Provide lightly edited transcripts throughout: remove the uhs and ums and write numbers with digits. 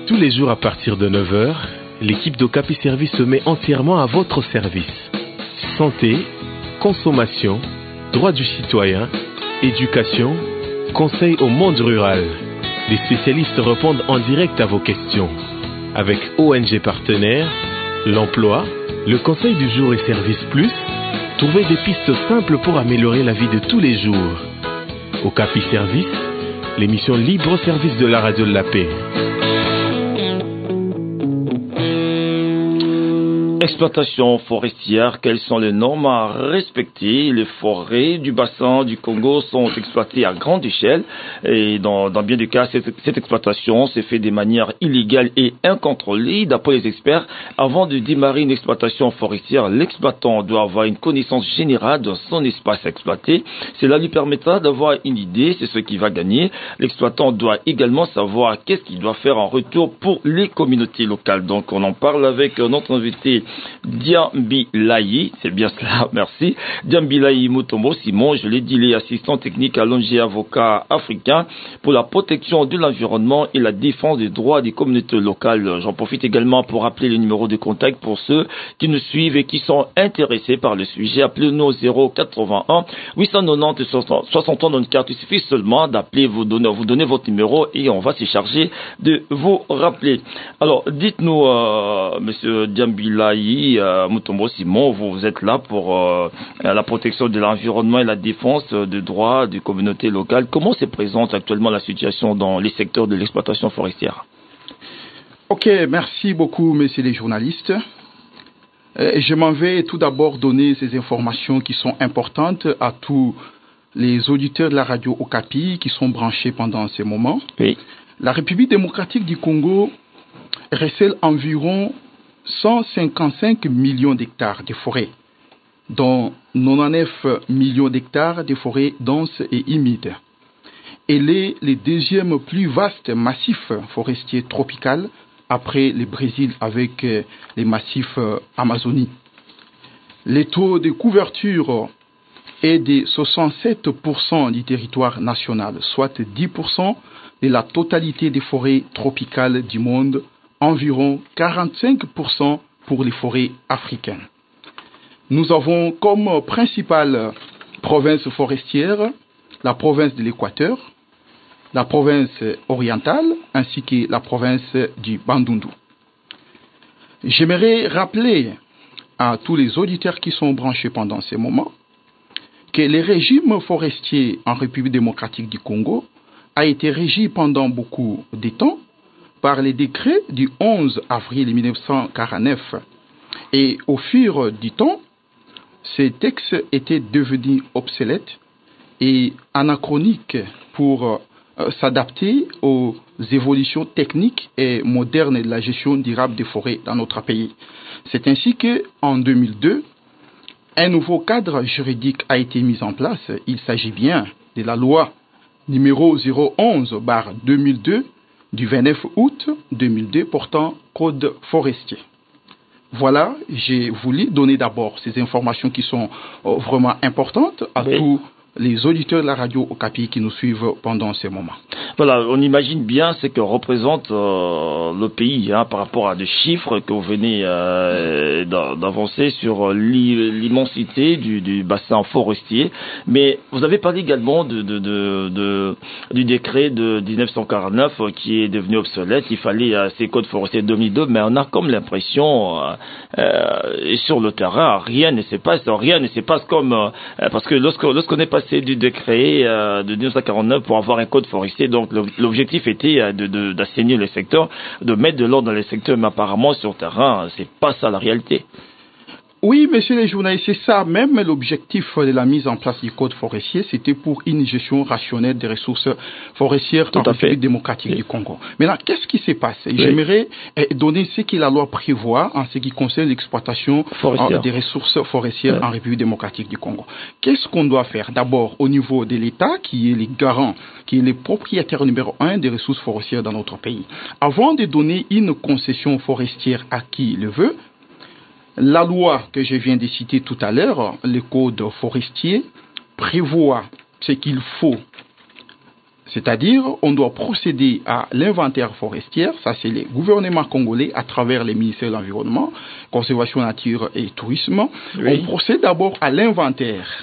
Tous les jours à partir de 9 heures, l'équipe d'Okapi Service se met entièrement à votre service. Santé, consommation, droits du citoyen, éducation, conseil au monde rural. Les spécialistes répondent en direct à vos questions. Avec ONG partenaires, l'emploi, le conseil du jour et Service Plus, trouvez des pistes simples pour améliorer la vie de tous les jours. Okapi Service, l'émission libre au service de la radio de la paix. Exploitation forestière, quelles sont les normes à respecter? Les forêts du bassin du Congo sont exploitées à grande échelle et dans bien des cas, cette exploitation se fait de manière illégale et incontrôlée. D'après les experts, avant de démarrer une exploitation forestière, l'exploitant doit avoir une connaissance générale de son espace exploité. Cela lui permettra d'avoir une idée, c'est ce qu'il va gagner. L'exploitant doit également savoir qu'est-ce qu'il doit faire en retour pour les communautés locales. Donc on en parle avec notre invité Diambi Layi, c'est bien cela, merci. Diambi Layi Mutombo Simon, je l'ai dit, il est assistant technique à l'ONG Avocat africain pour la protection de l'environnement et la défense des droits des communautés locales. J'en profite également pour rappeler le numéro de contact pour ceux qui nous suivent et qui sont intéressés par le sujet. Appelez-nous au 081 890 6394. Il suffit seulement d'appeler, vous donner votre numéro et on va se charger de vous rappeler. Alors, dites-nous, monsieur Diambi Layi Mutombo Simon, vous êtes là pour la protection de l'environnement et la défense des droits des communautés locales. Comment se présente actuellement la situation dans les secteurs de l'exploitation forestière? Ok, merci beaucoup, messieurs les journalistes. Je m'en vais tout d'abord donner ces informations qui sont importantes à tous les auditeurs de la radio Okapi qui sont branchés pendant ces moments. Oui. La République démocratique du Congo recèle environ 155 millions d'hectares de forêts, dont 99 millions d'hectares de forêts denses et humides. Elle est le deuxième plus vaste massif forestier tropical après le Brésil avec les massifs Amazonie. Le taux de couverture est de 67% du territoire national, soit 10% de la totalité des forêts tropicales du monde, environ 45% pour les forêts africaines. Nous avons comme principale province forestière la province de l'Équateur, la province orientale ainsi que la province du Bandundu. J'aimerais rappeler à tous les auditeurs qui sont branchés pendant ces moments que le régime forestier en République démocratique du Congo a été régi pendant beaucoup de temps par les décrets du 11 avril 1949. Et au fur du temps, ces textes étaient devenus obsolètes et anachroniques pour s'adapter aux évolutions techniques et modernes de la gestion durable des forêts dans notre pays. C'est ainsi qu'en 2002, un nouveau cadre juridique a été mis en place. Il s'agit bien de la loi numéro 011/2002 du 29 août 2002 portant code forestier. Voilà, j'ai voulu donner d'abord ces informations qui sont vraiment importantes à tous les auditeurs de la radio Okapi qui nous suivent pendant ces moments. Voilà, on imagine bien ce que représente le pays par rapport à des chiffres que vous venez d'avancer sur l'immensité du bassin forestier. Mais vous avez parlé également du décret de 1949 qui est devenu obsolète. Il fallait ces codes forestiers 2002, mais on a comme l'impression sur le terrain, rien ne se passe comme parce que lorsqu'on est passé du décret de 1949 pour avoir un code forestier, donc l'objectif était d'assainir les secteurs, de mettre de l'ordre dans les secteurs, mais apparemment sur le terrain, c'est pas ça la réalité. Oui, messieurs les journalistes, c'est ça. Même l'objectif de la mise en place du code forestier, c'était pour une gestion rationnelle des ressources forestières en République démocratique du Congo. Maintenant, qu'est-ce qui se passe? J'aimerais donner ce que la loi prévoit en ce qui concerne l'exploitation des ressources forestières en République démocratique du Congo. Qu'est-ce qu'on doit faire? D'abord, au niveau de l'État, qui est le garant, qui est le propriétaire numéro 1 des ressources forestières dans notre pays. Avant de donner une concession forestière à qui le veut, la loi que je viens de citer tout à l'heure, le code forestier, prévoit ce qu'il faut C'est-à-dire, on doit procéder à l'inventaire forestier, ça c'est les gouvernements congolais à travers les ministères de l'Environnement, Conservation Nature et Tourisme. Oui. On procède d'abord à l'inventaire.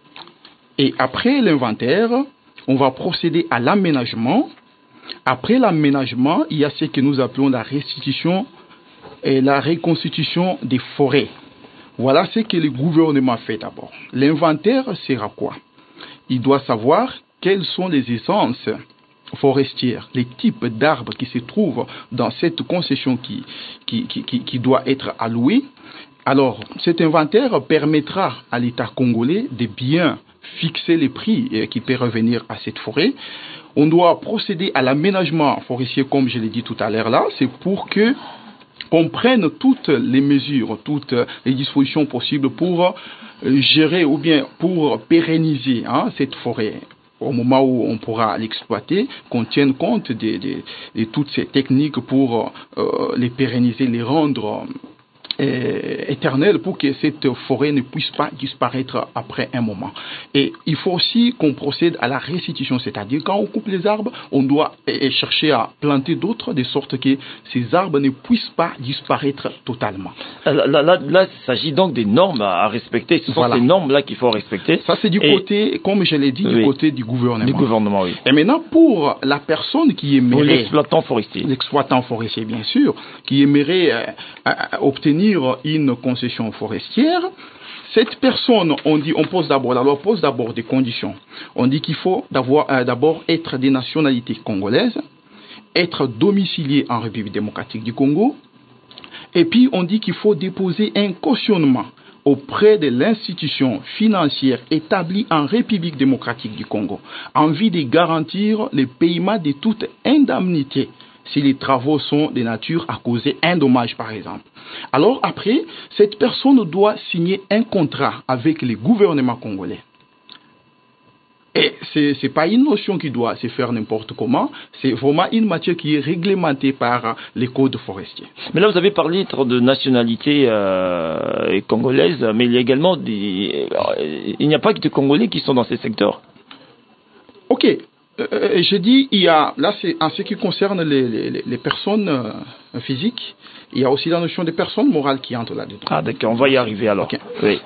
Et après l'inventaire, on va procéder à l'aménagement. Après l'aménagement, il y a ce que nous appelons la restitution et la reconstitution des forêts. Voilà ce que le gouvernement fait d'abord. L'inventaire sert à quoi? Il doit savoir quelles sont les essences forestières, les types d'arbres qui se trouvent dans cette concession qui doit être allouée. Alors, cet inventaire permettra à l'État congolais de bien fixer les prix qui peuvent revenir à cette forêt. On doit procéder à l'aménagement forestier, comme je l'ai dit tout à l'heure là, c'est pour que on prenne toutes les mesures, toutes les dispositions possibles pour gérer ou bien pour pérenniser cette forêt. Au moment où on pourra l'exploiter, qu'on tienne compte de toutes ces techniques pour les pérenniser, les rendre éternelles pour que cette forêt ne puisse pas disparaître après un moment. Et il faut aussi qu'on procède à la restitution, c'est-à-dire quand on coupe les arbres, on doit chercher à planter d'autres de sorte que ces arbres ne puissent pas disparaître totalement. Là, il s'agit donc des normes à respecter. Ce sont ces normes-là qu'il faut respecter. Ça, c'est du côté, comme je l'ai dit, du côté du gouvernement. Du gouvernement, oui. Et maintenant, pour la personne qui aimerait... Pour l'exploitant forestier. L'exploitant forestier, bien sûr, qui aimerait obtenir une concession forestière, cette personne, on pose d'abord des conditions. On dit qu'il faut d'abord être des nationalités congolaises, être domicilié en République démocratique du Congo, et puis on dit qu'il faut déposer un cautionnement auprès de l'institution financière établie en République démocratique du Congo, en vue de garantir le paiement de toute indemnité si les travaux sont de nature à causer un dommage, par exemple. Alors après, cette personne doit signer un contrat avec le gouvernement congolais. Et ce n'est pas une notion qui doit se faire n'importe comment, c'est vraiment une matière qui est réglementée par les codes forestiers. Mais là, vous avez parlé de nationalité congolaise, mais il y a également il n'y a pas que des Congolais qui sont dans ces secteurs. Ok. Je dis, il y a, là c'est en ce qui concerne les personnes physiques, il y a aussi la notion des personnes morales qui entrent là-dedans. Ah d'accord, on va y arriver alors. Okay. Oui.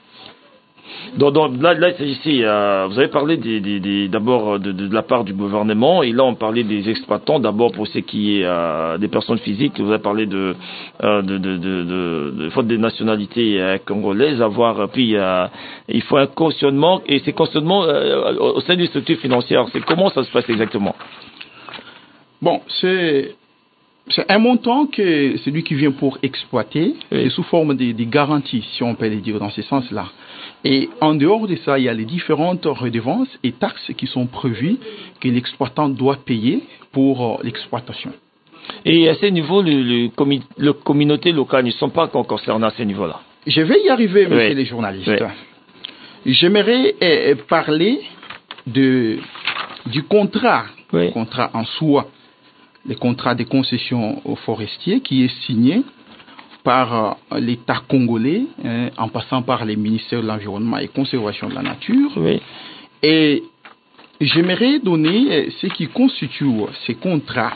Donc là ici, vous avez parlé d'abord de la part du gouvernement, et là on parlait des exploitants, d'abord pour ce qui est des personnes physiques. Vous avez parlé de faute des nationalités congolaises, puis il faut un cautionnement, et ces cautionnements au sein des structures financières, c'est comment ça se passe exactement? Bon, c'est un montant que celui qui vient pour exploiter, c'est sous forme de garanties, si on peut le dire dans ce sens-là. Et en dehors de ça, il y a les différentes redevances et taxes qui sont prévues que l'exploitant doit payer pour l'exploitation. Et à ce niveau, les communautés locales ne sont pas encore concernées à ce niveau-là. Je vais y arriver, monsieur les journalistes. J'aimerais parler du contrat, le contrat en soi, le contrat de concession aux forestiers qui est signé par l'État congolais, en passant par les ministères de l'Environnement et Conservation de la Nature. Oui. Et j'aimerais donner ce qui constitue ces contrats.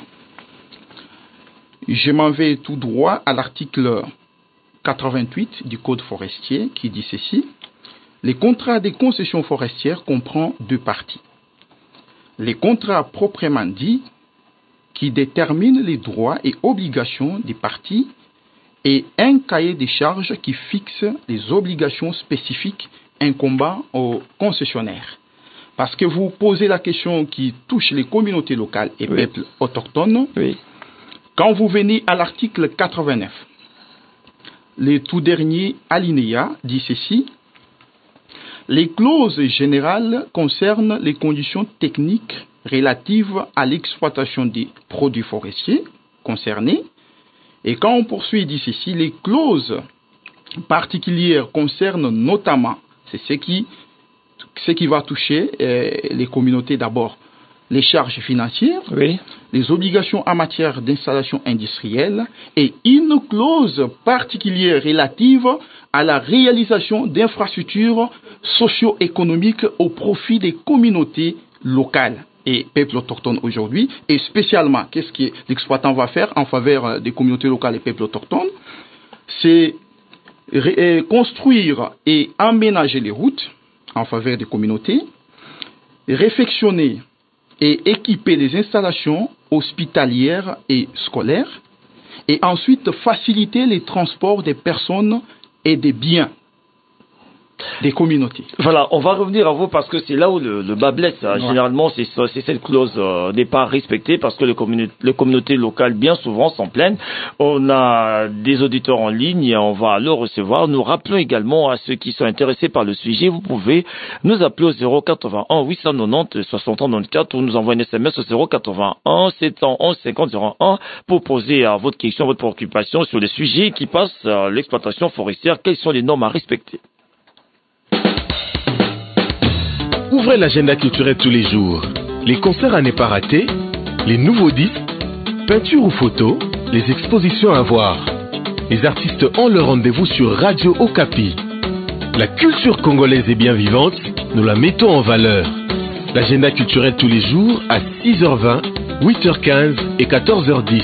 Je m'en vais tout droit à l'article 88 du Code forestier qui dit ceci. Les contrats de concession forestière comprennent deux parties. Les contrats proprement dits qui déterminent les droits et obligations des parties et un cahier des charges qui fixe les obligations spécifiques incombant aux concessionnaires. Parce que vous posez la question qui touche les communautés locales et peuples autochtones. Oui. Quand vous venez à l'article 89, le tout dernier alinéa dit ceci. Les clauses générales concernent les conditions techniques relatives à l'exploitation des produits forestiers concernés. Et quand on poursuit, il dit ceci, les clauses particulières concernent notamment, c'est ce qui va toucher les communautés d'abord, les charges financières, les obligations en matière d'installation industrielle et une clause particulière relative à la réalisation d'infrastructures socio-économiques au profit des communautés locales et peuples autochtones aujourd'hui, et spécialement, qu'est-ce que l'exploitant va faire en faveur des communautés locales et peuples autochtones? C'est construire et aménager les routes en faveur des communautés, réfectionner et équiper les installations hospitalières et scolaires, et ensuite faciliter les transports des personnes et des biens des communautés. Voilà, on va revenir à vous parce que c'est là où le bas blesse. Ouais. Généralement, c'est cette clause n'est pas respectée parce que les communautés locales, bien souvent, s'en plaignent. On a des auditeurs en ligne et on va le recevoir. Nous rappelons également à ceux qui sont intéressés par le sujet, vous pouvez nous appeler au 081 890 60 94 ou nous envoyer un SMS au 081 711 50 01 pour poser votre question, votre préoccupation sur les sujets qui passent à l'exploitation forestière. Quelles sont les normes à respecter? Ouvrez l'agenda culturel tous les jours. Les concerts à ne pas rater, les nouveaux disques, peintures ou photos, les expositions à voir. Les artistes ont leur rendez-vous sur Radio Okapi. La culture congolaise est bien vivante, nous la mettons en valeur. L'agenda culturel tous les jours à 6h20, 8h15 et 14h10.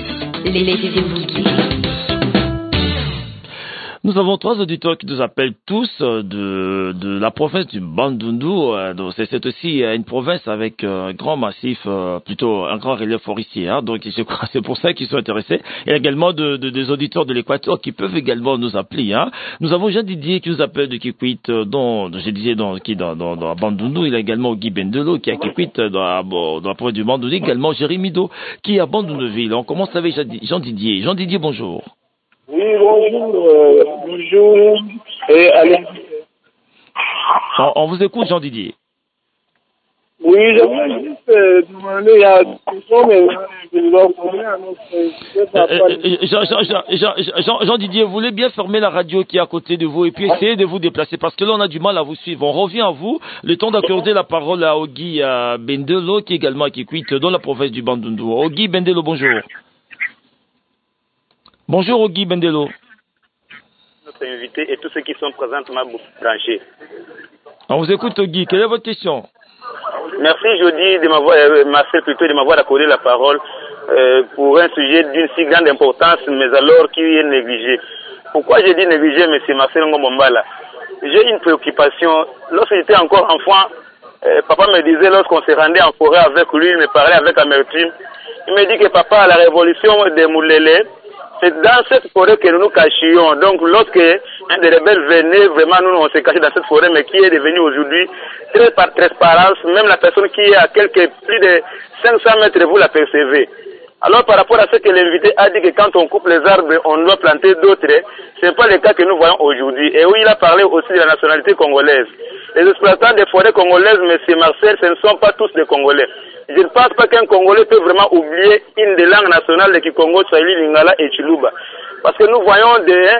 Nous avons 3 auditeurs qui nous appellent tous de la province du Bandundu. C'est aussi une province avec un grand massif, plutôt un grand relief forestier. Hein, donc je crois c'est pour ça qu'ils sont intéressés. Il y a également des auditeurs de l'Équateur qui peuvent également nous appeler. Hein. Nous avons Jean Didier qui nous appelle de Kikwit, dans Bandundu. Il y a également Guy Bendelo qui est à Kikwit, dans la province du Bandundu. Également Jérémy Do qui est à Bandundu-Ville. On commence avec Jean Didier. Jean Didier, bonjour. Oui, bonjour, et allez. On vous écoute, Jean Didier. Oui, j'aimerais juste demander, il y a une question, mais je dois revenir Jean Didier, vous voulez bien fermer la radio qui est à côté de vous et puis essayer de vous déplacer parce que là on a du mal à vous suivre. On revient à vous, le temps d'accorder la parole à Ogi Bendelo qui est également à Kikwit dans la province du Bandundu. Ogi Bendelo, bonjour. Bonjour Ogi Bendelo. Notre invité et tous ceux qui sont présentement branchés. On vous écoute Ogi, quelle est votre question? Merci Jody de m'avoir, Marcel plutôt de m'avoir accordé la parole pour un sujet d'une si grande importance mais alors qui est négligé. Pourquoi j'ai dit négligé M. Marcel Ngombala? J'ai une préoccupation. Lorsque j'étais encore enfant, papa me disait lorsqu'on se rendait en forêt avec lui, il me parlait avec amertume. Il me dit que papa, à la révolution des Moulélé, c'est dans cette forêt que nous nous cachions. Donc, lorsque un des rebelles venait, vraiment, nous, on s'est cachés dans cette forêt, mais qui est devenu aujourd'hui très par transparence. Même la personne qui est à plus de 500 mètres, vous la percevez. Alors, par rapport à ce que l'invité a dit que quand on coupe les arbres, on doit planter d'autres, ce n'est pas le cas que nous voyons aujourd'hui. Et oui, il a parlé aussi de la nationalité congolaise. Les exploitants des forêts congolaises, M. Marcel, ce ne sont pas tous des Congolais. Je ne pense pas qu'un Congolais peut vraiment oublier une des langues nationales de Kikongo, Swahili, Lingala et Chiluba. Parce que nous voyons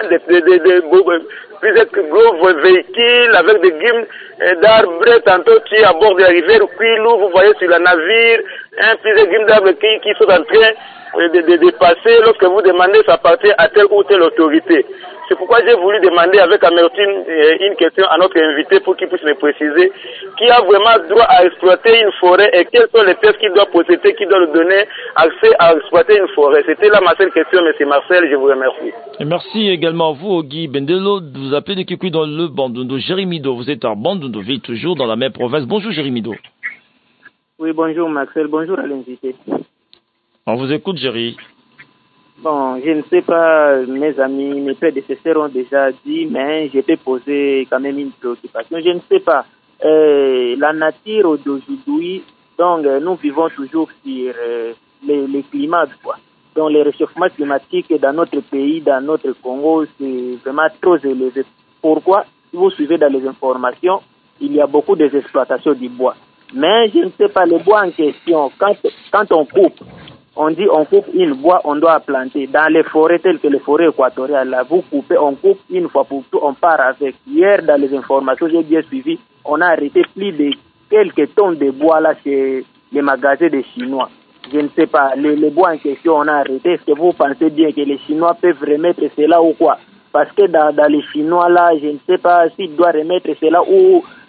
plusieurs gros véhicules avec des guimes d'arbres, tantôt qui à bord de la rivière Kwilu, vous voyez sur la navire, plusieurs guimes d'arbres qui sont en train de passer. Lorsque vous demandez, ça appartient à telle ou telle autorité. C'est pourquoi j'ai voulu demander avec amertume une question à notre invité pour qu'il puisse me préciser qui a vraiment droit à exploiter une forêt et quelles sont les pièces qu'il doit posséder, qui doit lui donner accès à exploiter une forêt. C'était là ma seule question, M. Marcel, je vous remercie. Et merci également à vous, Guy Bendelo, de vous appeler de Kikwit dans le Bandundu. Jérémy Do, vous êtes à Bandundu-Ville, toujours dans la même province. Bonjour Jérémy Do. Oui, bonjour Marcel, bonjour à l'invité. On vous écoute, Jérémy. Bon, je ne sais pas, mes amis, mes prédécesseurs ont déjà dit, mais je peux poser quand même une préoccupation. Je ne sais pas, la nature d'aujourd'hui, donc nous vivons toujours sur les climats, quoi. Donc le réchauffement climatique dans notre pays, dans notre Congo, c'est vraiment trop élevé. Pourquoi? Si vous suivez dans les informations, il y a beaucoup d'exploitation du bois. Mais je ne sais pas, le bois en question, quand on coupe, on dit on coupe une bois, on doit planter. Dans les forêts telles que les forêts équatoriales, là, vous coupez, on coupe une fois pour tout, on part avec. Hier, dans les informations, j'ai bien suivi, on a arrêté plus de quelques tonnes de bois là chez les magasins des Chinois. Je ne sais pas, les bois en question, on a arrêté. Est-ce que vous pensez bien que les Chinois peuvent remettre cela ou quoi? Parce que dans les Chinois là, je ne sais pas s'ils doivent remettre cela ou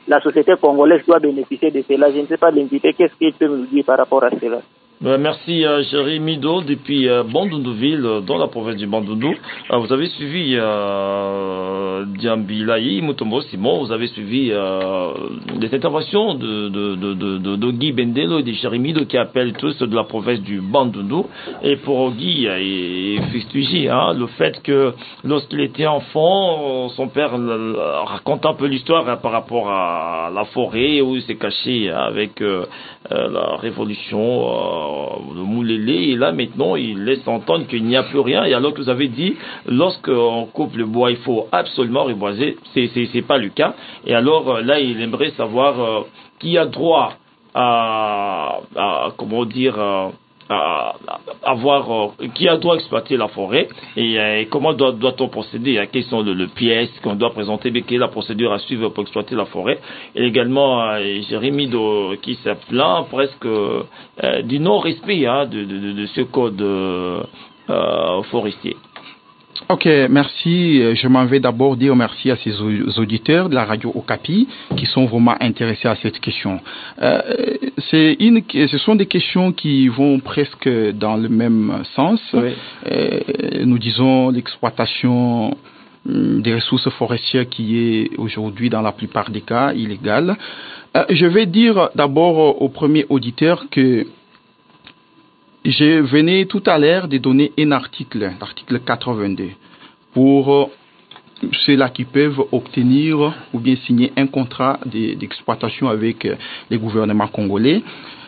la société congolaise doit bénéficier de cela. Je ne sais pas l'invité, qu'est-ce qu'il peut nous dire par rapport à cela? Merci Jérémy Do depuis Bandundouville, dans la province du Bandundu. Vous avez suivi Diambilaï, Mutombo Simon, vous avez suivi les interventions de Guy Bendelo et de Jérémy Do qui appellent tous de la province du Bandundu. Et pour Guy et Fistuji, le fait que lorsqu'il était enfant, son père raconte un peu l'histoire par rapport à la forêt où il s'est caché avec la révolution de Moulélé, et là maintenant il laisse entendre qu'il n'y a plus rien, et alors que vous avez dit lorsqu'on coupe le bois il faut absolument reboiser, c'est pas le cas, et alors là il aimerait savoir qui a droit à comment dire qui a droit à exploiter la forêt, et comment doit-on procéder, quelles sont les pièces qu'on doit présenter, quelle est la procédure à suivre pour exploiter la forêt, et également Jérémy qui s'est plaint presque du non-respect de ce code forestier. Ok, merci. Je m'en vais d'abord dire merci à ces auditeurs de la radio Okapi qui sont vraiment intéressés à cette question. Ce sont des questions qui vont presque dans le même sens. Oui. Nous disons l'exploitation des ressources forestières qui est aujourd'hui dans la plupart des cas illégale. Je vais dire d'abord au premier auditeur que je venais tout à l'heure de donner un article, l'article 82, pour ceux-là qui peuvent obtenir ou bien signer un contrat d'exploitation avec les gouvernements congolais.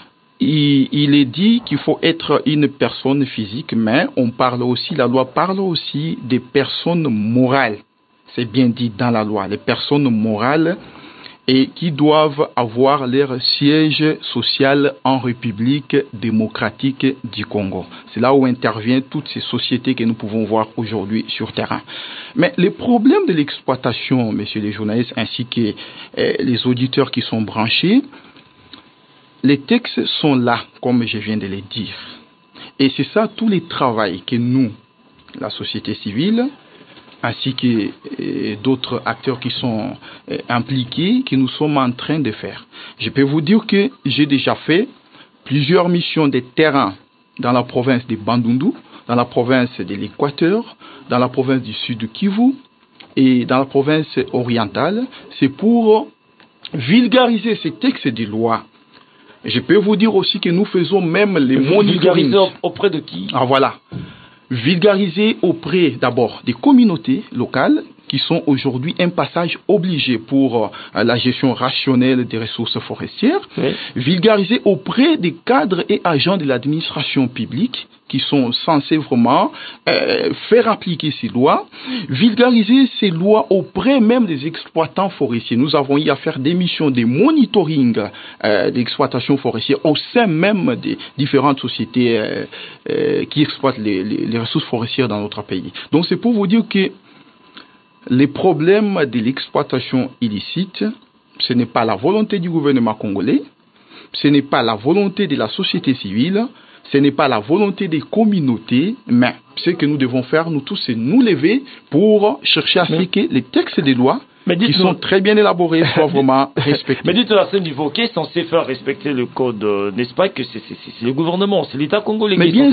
Il est dit qu'il faut être une personne physique, mais la loi parle aussi des personnes morales. C'est bien dit dans la loi, les personnes morales et qui doivent avoir leur siège social en République démocratique du Congo. C'est là où interviennent toutes ces sociétés que nous pouvons voir aujourd'hui sur terrain. Mais les problèmes de l'exploitation, messieurs les journalistes, ainsi que les auditeurs qui sont branchés, les textes sont là, comme je viens de le dire. Et c'est ça tout le travail que nous, la société civile, ainsi que d'autres acteurs qui sont impliqués, que nous sommes en train de faire. Je peux vous dire que j'ai déjà fait plusieurs missions de terrain dans la province de Bandundu, dans la province de l'Équateur, dans la province du Sud Kivu et dans la province orientale. C'est pour vulgariser ces textes de loi. Je peux vous dire aussi que nous faisons même les monitoring. Vulgariser auprès de qui? Voilà. Vulgariser auprès d'abord des communautés locales qui sont aujourd'hui un passage obligé pour la gestion rationnelle des ressources forestières. Oui. Vulgariser auprès des cadres et agents de l'administration publique qui sont censés vraiment faire appliquer ces lois. Vulgariser ces lois auprès même des exploitants forestiers. Nous avons eu à faire des missions de monitoring d'exploitation forestière au sein même des différentes sociétés qui exploitent les ressources forestières dans notre pays. Donc c'est pour vous dire que les problèmes de l'exploitation illicite, ce n'est pas la volonté du gouvernement congolais, ce n'est pas la volonté de la société civile, ce n'est pas la volonté des communautés, mais ce que nous devons faire, nous tous, c'est nous lever pour chercher à ce que les textes des lois qui sont très bien élaborés soient vraiment respectés. Mais dites-nous à ce niveau, qui est censé faire respecter le code, n'est-ce pas que c'est le gouvernement, c'est l'État congolais. Mais bien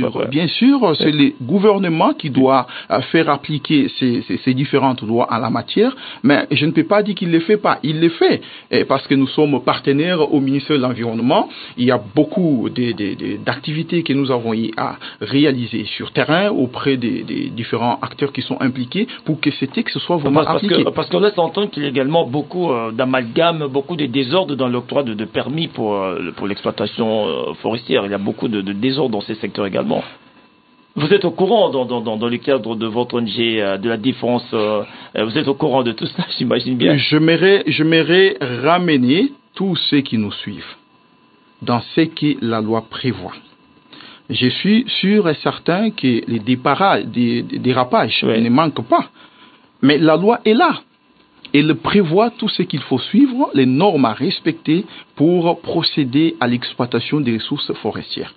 sûr, c'est le gouvernement qui doit faire appliquer ces différentes lois en la matière, mais je ne peux pas dire qu'il ne le fait pas. Il le fait, parce que nous sommes partenaires au ministère de l'Environnement. Il y a beaucoup d'activités que nous avons eu à réaliser sur terrain auprès des différents acteurs qui sont impliqués pour que ces textes soient vraiment appliqués. Parce qu'on laisse entendre qu'il y a également beaucoup d'amalgames, beaucoup de désordres dans l'octroi de permis pour l'exploitation forestière. Il y a beaucoup de désordres dans ces secteurs également. Vous êtes au courant dans le cadre de votre ONG de la défense, vous êtes au courant de tout cela, j'imagine bien. J'aimerais ramener tous ceux qui nous suivent dans ce que la loi prévoit. Je suis sûr et certain que les dérapages ne manquent pas. Mais la loi est là. Elle prévoit tout ce qu'il faut suivre, les normes à respecter pour procéder à l'exploitation des ressources forestières.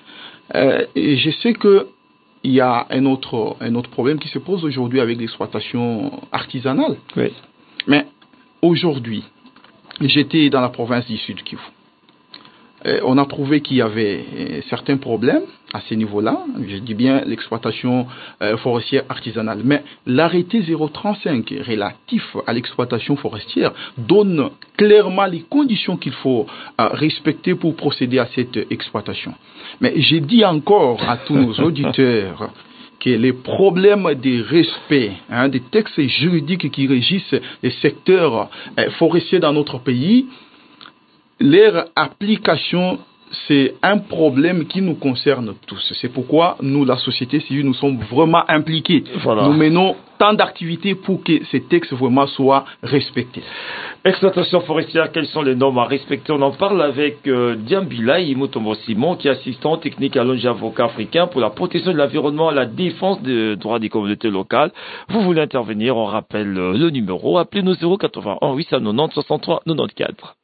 Et je sais qu'il y a un autre problème qui se pose aujourd'hui avec l'exploitation artisanale. Oui. Mais aujourd'hui, j'étais dans la province du Sud Kivu. On a trouvé qu'il y avait certains problèmes à ce niveau-là, je dis bien l'exploitation forestière artisanale. Mais l'arrêté 035 relatif à l'exploitation forestière donne clairement les conditions qu'il faut respecter pour procéder à cette exploitation. Mais j'ai dit encore à tous nos auditeurs que les problèmes de respect des textes juridiques qui régissent les secteurs forestiers dans notre pays, leur application, c'est un problème qui nous concerne tous. C'est pourquoi nous, la société civile, nous sommes vraiment impliqués. Voilà. Nous menons tant d'activités pour que ces textes vraiment soient respectés. Exploitation forestière, quelles sont les normes à respecter? On en parle avec Diambila Mutombo Simon, qui est assistant technique à l'ONG Avocat africain pour la protection de l'environnement et la défense des droits des communautés locales. Vous voulez intervenir, on rappelle le numéro, appelez-nous 081 890 63 94.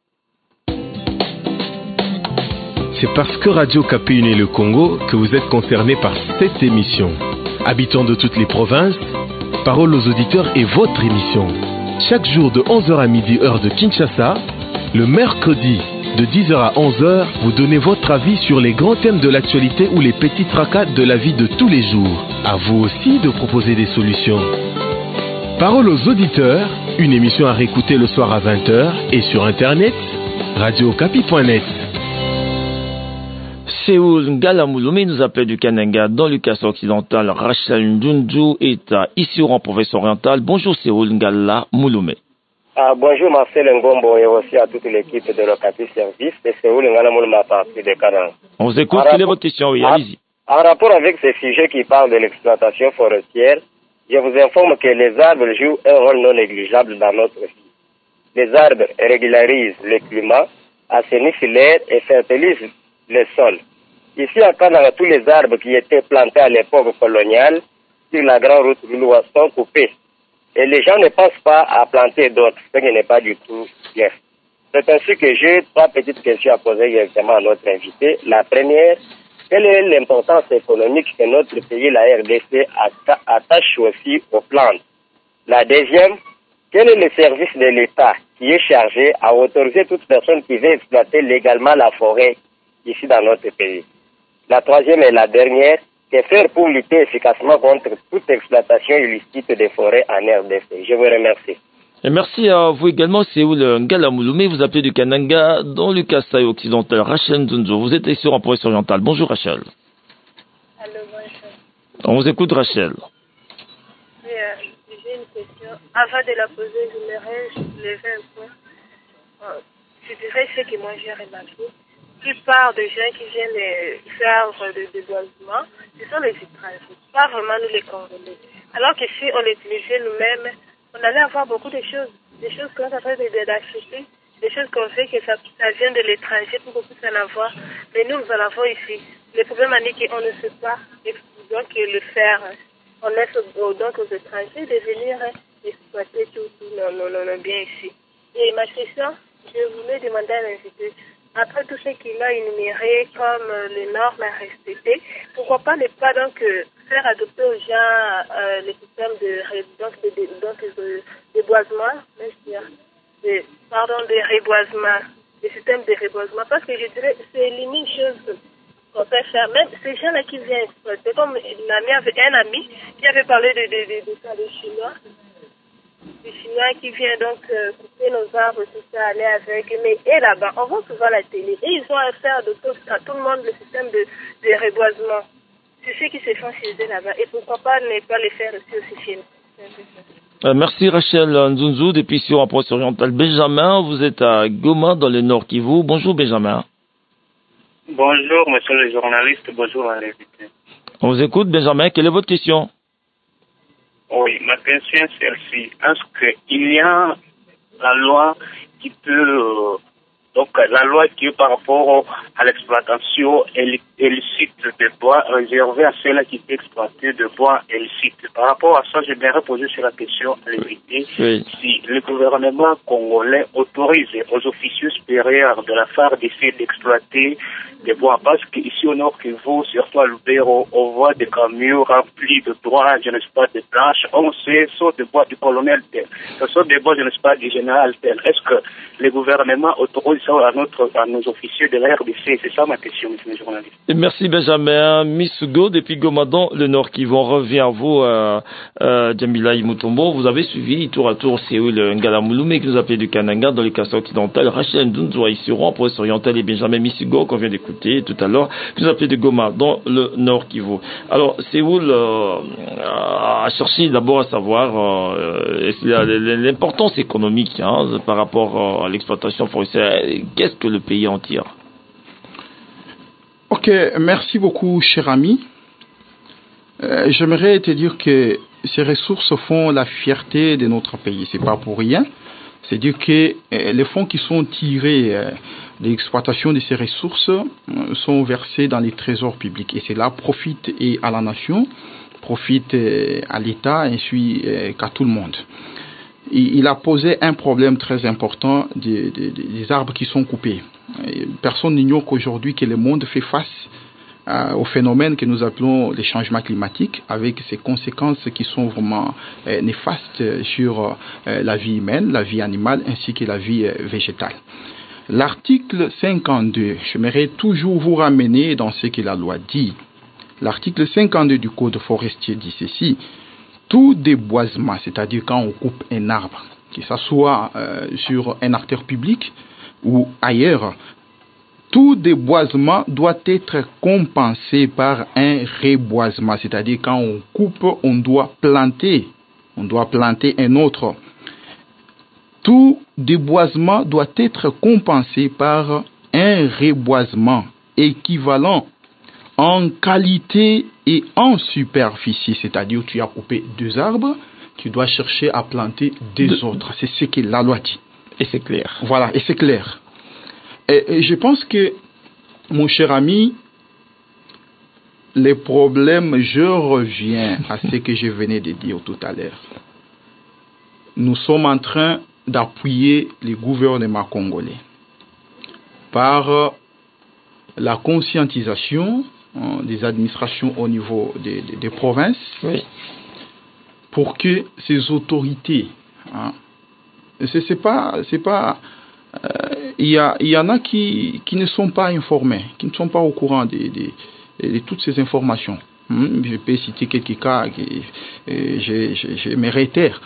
C'est parce que Radio Kapi unit le Congo que vous êtes concerné par cette émission. Habitants de toutes les provinces, parole aux auditeurs est votre émission. Chaque jour de 11h à midi, heure de Kinshasa, le mercredi de 10h à 11h, vous donnez votre avis sur les grands thèmes de l'actualité ou les petits tracas de la vie de tous les jours. À vous aussi de proposer des solutions. Parole aux auditeurs, une émission à réécouter le soir à 20h et sur internet, radiokapi.net. Séoul Ngala Mouloumé nous appelle du Kananga dans le Kassai occidental. Rachel Ndundu est ici en province orientale. Bonjour Séoul Ngala Mouloumé. Bonjour Marcel Ngombo et aussi à toute l'équipe de l'Ocapi Service de Séoul Ngala Mouloumé à partir de Kananga. On vous écoute, quelle est votre question? Oui, allez-y. En rapport avec ce sujet qui parle de l'exploitation forestière, je vous informe que les arbres jouent un rôle non négligeable dans notre vie. Les arbres régularisent le climat, assainissent l'air et fertilisent le sol. Ici à Kananga, tous les arbres qui étaient plantés à l'époque coloniale sur la grande route Louloua sont coupés. Et les gens ne pensent pas à planter d'autres, ce qui n'est pas du tout bien. C'est ainsi que j'ai 3 petites questions à poser directement à notre invité. La première, quelle est l'importance économique que notre pays, la RDC, attache aussi aux plantes? La deuxième, quel est le service de l'État qui est chargé à autoriser toute personne qui veut exploiter légalement la forêt ici dans notre pays? La troisième et la dernière, que faire pour lutter efficacement contre toute exploitation illicite des forêts en RDC? Je vous remercie. Et merci à vous également, Séoul Ngala Mouloumé. Vous appelez du Kananga dans le Kassai occidental. Rachel Ndundu, vous êtes ici en province orientale. Bonjour Rachel. Allô, bonjour. On vous écoute Rachel. Oui, j'ai une question. Avant de la poser, je lever un point. Je dirais ce que moi j'ai remarqué. La plupart des gens qui viennent faire de déboisement, ce sont les étrangers, pas vraiment nous les Congolais. Alors que si on l'utilisait nous-mêmes, on allait avoir beaucoup de choses qu'on a fait d'acheter, des choses qu'on fait que ça vient de l'étranger pour beaucoup s'en avoir. Mais nous en avons ici. Le problème est qu'on ne sait pas donc le faire. On laisse donc aux étrangers de venir exploiter tout nos biens ici. Et ma question, je voulais demander à l'invité, après tout ce qu'il a énuméré comme les normes à respecter, pourquoi pas ne pas donc faire adopter aux gens le système de reboisement, le système de reboisement, parce que je dirais c'est l'unique chose qu'on peut faire. Même ces gens-là qui viennent exploiter, comme un ami qui avait parlé de ça, des Chinois. Les Chinois qui viennent donc couper nos arbres, tout ça, aller avec. Mais et là-bas, on voit souvent la télé. Et ils ont à faire à tout le monde le système de reboisement. C'est ce qui se fait chez eux là-bas. Et pourquoi pas ne pas le faire aussi chez nous? Merci Rachel Nzunzu, depuis sur province orientale. Benjamin, vous êtes à Goma dans le Nord Kivu. Bonjour Benjamin. Bonjour monsieur le journaliste, bonjour à l'invité. On vous écoute Benjamin, quelle est votre question? Oui, ma question est celle-ci. Est-ce qu'il y a la loi qui peut Donc la loi qui est par rapport à l'exploitation illicite des bois réservée à ceux-là qui exploitent de bois illicite. Par rapport à ça, j'aimerais poser sur la question à l'invité si le gouvernement congolais autorise aux officiers supérieurs de la FARDC d'essayer d'exploiter des bois, parce qu'ici au Nord Kivu, surtout à Lubero, on voit des camions remplis de bois, je ne sais pas, de planches, on sait, ce sont des bois du colonel tel, ce sont des bois, je ne sais pas, du général tel. Est-ce que le gouvernement autorise ça à nos officiers de la RDC? C'est ça ma question, monsieur le journaliste. Merci Benjamin. Miss Hugo, depuis Goma dans le Nord Kivu, on revient à vous, Djamila Imutombo. Vous avez suivi tour à tour Séoul Ngalamouloumé, que nous appelez du Kananga dans les Kassai occidentales, Rachel Ndunzwa ici au Province orientale et Benjamin Miss Hugo qu'on vient d'écouter tout à l'heure, que nous appelez de Goma dans le Nord Kivu. Alors Séoul a cherché d'abord à savoir l'importance économique par rapport à l'exploitation forestière. Qu'est-ce que le pays en tire? Ok, merci beaucoup, cher ami. J'aimerais te dire que ces ressources font la fierté de notre pays. C'est pas pour rien. C'est-à-dire que les fonds qui sont tirés de l'exploitation de ces ressources sont versés dans les trésors publics. Et cela profite et à la nation, profite à l'État, ainsi qu'à tout le monde. Il a posé un problème très important des arbres qui sont coupés. Personne n'ignore qu'aujourd'hui que le monde fait face au phénomène que nous appelons les changements climatiques, avec ses conséquences qui sont vraiment néfastes sur la vie humaine, la vie animale ainsi que la vie végétale. L'article 52, j'aimerais toujours vous ramener dans ce que la loi dit. L'article 52 du Code forestier dit ceci: tout déboisement, c'est-à-dire quand on coupe un arbre, que ce soit sur un artère public ou ailleurs, tout déboisement doit être compensé par un reboisement, c'est-à-dire quand on coupe, on doit planter un autre. Tout déboisement doit être compensé par un reboisement équivalent en qualité et en superficie, c'est-à-dire tu as coupé 2 arbres, tu dois chercher à planter 2 autres. C'est ce que la loi dit. Et c'est clair. Voilà, et c'est clair. Et je pense que, mon cher ami, les problèmes, je reviens à ce que je venais de dire tout à l'heure. Nous sommes en train d'appuyer les gouvernements congolais par la conscientisation des administrations au niveau des provinces, pour que ces autorités, il y en a qui ne sont pas informés, qui ne sont pas au courant de toutes ces informations. Je peux citer quelques cas, je me réitère.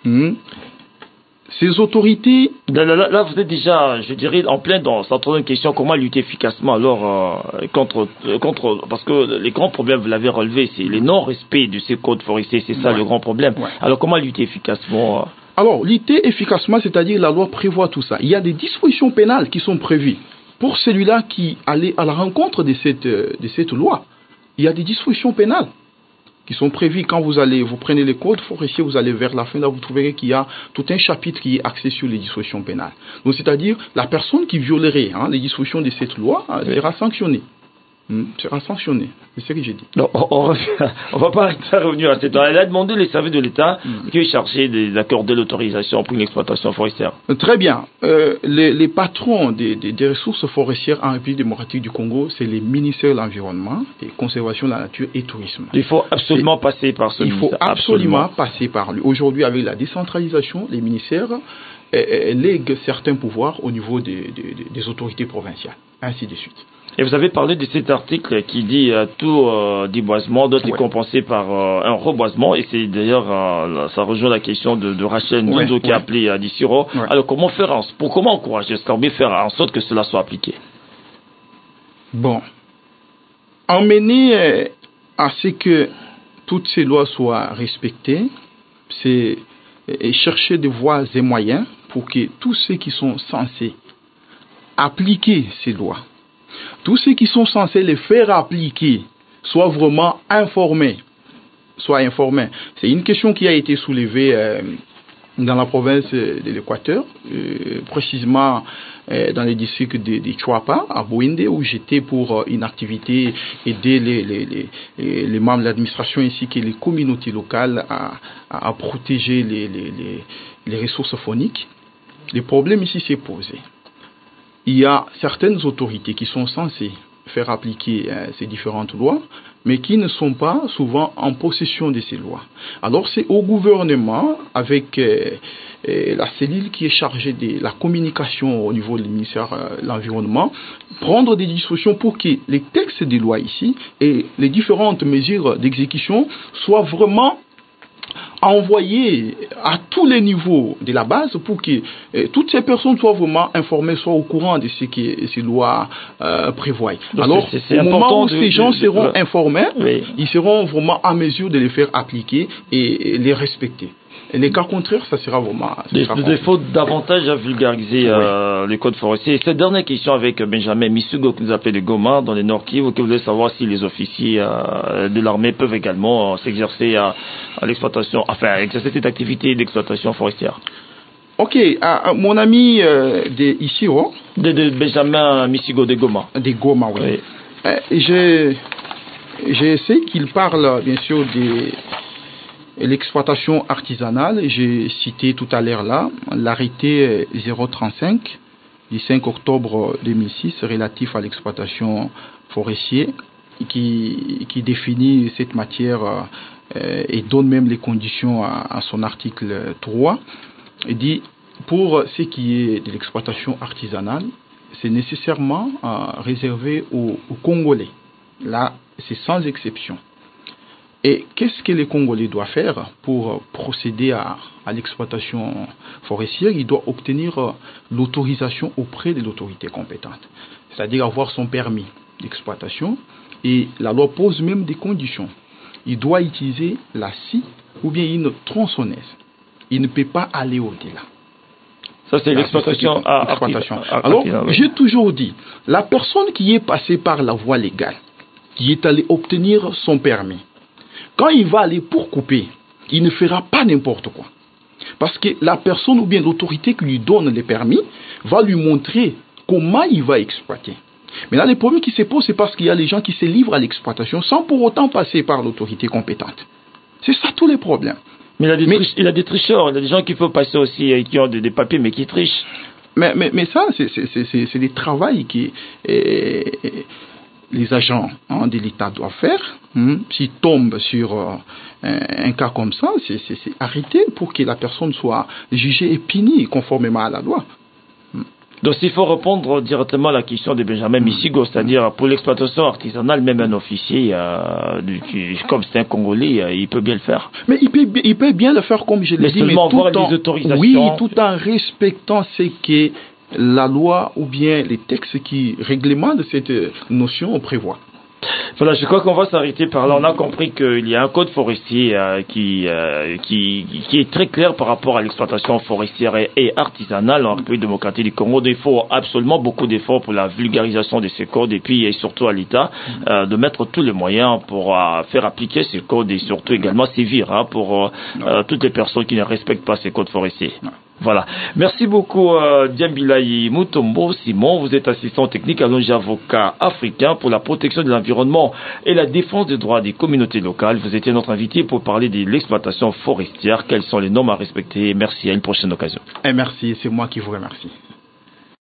Ces autorités... Là, vous êtes déjà, je dirais, en plein dans une question, comment lutter efficacement alors contre... Parce que les grands problèmes, vous l'avez relevé, c'est le non-respect de ces codes forestiers, c'est ça le grand problème. Alors comment lutter efficacement Alors, lutter efficacement, c'est-à-dire la loi prévoit tout ça. Il y a des dispositions pénales qui sont prévues. Pour celui-là qui allait à la rencontre de cette loi, il y a des dispositions pénales qui sont prévues. Quand vous prenez les codes forestiers, vous allez vers la fin, là vous trouverez qu'il y a tout un chapitre qui est axé sur les dispositions pénales. Donc c'est-à-dire, la personne qui violerait les dispositions de cette loi sera sanctionnée. Sera sanctionné, c'est ce que j'ai dit. Non, on va pas revenir à cette loi. Elle a demandé les services de l'État qui est chargé d'accorder l'autorisation pour une exploitation forestière. Très bien. Les patrons des ressources forestières en République démocratique du Congo, c'est les ministères de l'Environnement et Conservation de la Nature et Tourisme. Il faut absolument passer par ce ministère. Il faut absolument passer par lui. Aujourd'hui, avec la décentralisation, les ministères lèguent certains pouvoirs au niveau des autorités provinciales, ainsi de suite. Et vous avez parlé de cet article qui dit tout déboisement doit être compensé par un reboisement, et c'est d'ailleurs ça rejoint la question de Rachel Ndondo qui a appelé à Dissiro. Alors comment encourager Scarbé faire en sorte que cela soit appliqué? Bon, emmener à ce que toutes ces lois soient respectées, c'est chercher des voies et moyens pour que tous ceux qui sont censés appliquer ces lois, tous ceux qui sont censés les faire appliquer, soient vraiment informés. C'est une question qui a été soulevée dans la province de l'Équateur, précisément dans les districts de Chuapa, à Bouinde, où j'étais pour une activité, aider les membres de l'administration ainsi que les communautés locales à protéger les ressources phoniques. Le problème ici s'est posé. Il y a certaines autorités qui sont censées faire appliquer ces différentes lois, mais qui ne sont pas souvent en possession de ces lois. Alors c'est au gouvernement, avec la cellule qui est chargée de la communication au niveau du ministère de l'Environnement, prendre des dispositions pour que les textes des lois ici et les différentes mesures d'exécution soient vraiment envoyés à tous les niveaux de la base pour que toutes ces personnes soient vraiment informées, soient au courant de ce que ces lois prévoient. Donc alors, au moment où ces gens seront informés, oui, ils seront vraiment en mesure de les faire appliquer et les respecter. Et les cas contraires, ça sera vraiment... Il faut davantage à vulgariser le code forestier. Et cette dernière question avec Benjamin Misugo, que nous appelons de Goma, dans le Nord Kivu, que vous voulez savoir si les officiers de l'armée peuvent également s'exercer à l'exploitation, enfin, exercer cette activité d'exploitation forestière. Ok, mon ami ici, de Benjamin Misugo de Goma. De Goma, oui. Je sais qu'il parle, bien sûr, l'exploitation artisanale. J'ai cité tout à l'heure là l'arrêté 035 du 5 octobre 2006 relatif à l'exploitation forestière qui définit cette matière et donne même les conditions à son article 3. Il dit, pour ce qui est de l'exploitation artisanale, c'est nécessairement réservé aux Congolais. Là, c'est sans exception. Et qu'est-ce que les Congolais doivent faire pour procéder à l'exploitation forestière? Il doit obtenir l'autorisation auprès de l'autorité compétente, c'est-à-dire avoir son permis d'exploitation. Et la loi pose même des conditions. Il doit utiliser la scie ou bien une tronçonneuse. Il ne peut pas aller au-delà. Ça, c'est l'exploitation. Alors, j'ai toujours dit, la personne qui est passée par la voie légale, qui est allée obtenir son permis, quand il va aller pour couper, il ne fera pas n'importe quoi. Parce que la personne ou bien l'autorité qui lui donne les permis va lui montrer comment il va exploiter. Mais là, le problème qui se pose, c'est parce qu'il y a les gens qui se livrent à l'exploitation sans pour autant passer par l'autorité compétente. C'est ça tous les problèmes. Mais il a des tricheurs, il y a des gens qui peuvent passer aussi, qui ont des papiers mais qui trichent. Mais ça, c'est des travails qui... les agents de l'État doivent faire. S'ils tombent sur un cas comme ça, c'est arrêté pour que la personne soit jugée et punie conformément à la loi. Donc s'il faut répondre directement à la question de Benjamin Misugo, c'est-à-dire pour l'exploitation artisanale, même un officier, comme c'est un Congolais, il peut bien le faire. Mais il peut bien le faire comme je l'ai dit, mais tout en respectant ce que la loi ou bien les textes qui réglementent cette notion prévoient. Voilà, je crois qu'on va s'arrêter par là. On a compris qu'il y a un code forestier qui est très clair par rapport à l'exploitation forestière et artisanale en République démocratique du Congo. Il faut absolument beaucoup d'efforts pour la vulgarisation de ces codes et puis et surtout à l'État de mettre tous les moyens pour faire appliquer ces codes et surtout également sévir pour toutes les personnes qui ne respectent pas ces codes forestiers. Voilà. Merci beaucoup, Diambilayi Mutombo Simon. Vous êtes assistant technique à l'ONG Avocat africain pour la protection de l'environnement et la défense des droits des communautés locales. Vous étiez notre invité pour parler de l'exploitation forestière. Quelles sont les normes à respecter? Merci. À une prochaine occasion. Et merci. C'est moi qui vous remercie.